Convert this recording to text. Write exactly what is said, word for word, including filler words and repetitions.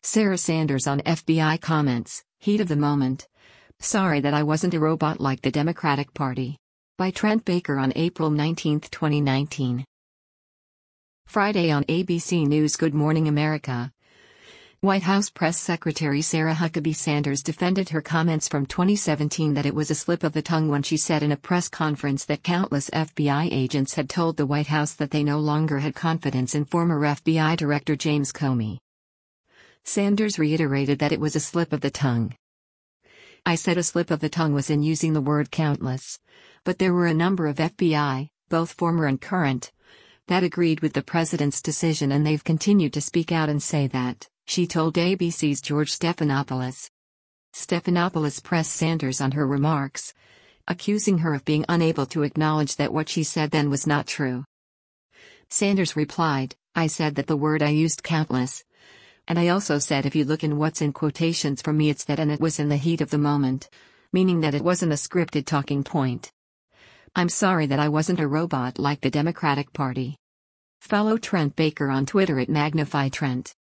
Sarah Sanders on F B I comments, heat of the moment. Sorry that I wasn't a robot like the Democratic Party. By Trent Baker on April nineteenth, twenty nineteen. Friday on A B C News. Good Morning America. White House Press Secretary Sarah Huckabee Sanders defended her comments from twenty seventeen that it was a slip of the tongue when she said in a press conference that countless F B I agents had told the White House that they no longer had confidence in former F B I Director James Comey. Sanders reiterated that it was a slip of the tongue. I said a slip of the tongue was in using the word countless. But there were a number of F B I, both former and current, that agreed with the president's decision, and they've continued to speak out and say that, she told A B C's George Stephanopoulos. Stephanopoulos pressed Sanders on her remarks, accusing her of being unable to acknowledge that what she said then was not true. Sanders replied, I said that the word I used countless. And I also said if you look in what's in quotations from me it's that, and it was in the heat of the moment, meaning that it wasn't a scripted talking point. I'm sorry that I wasn't a robot like the Democratic Party. Follow Trent Baker on Twitter at Magnify Trent.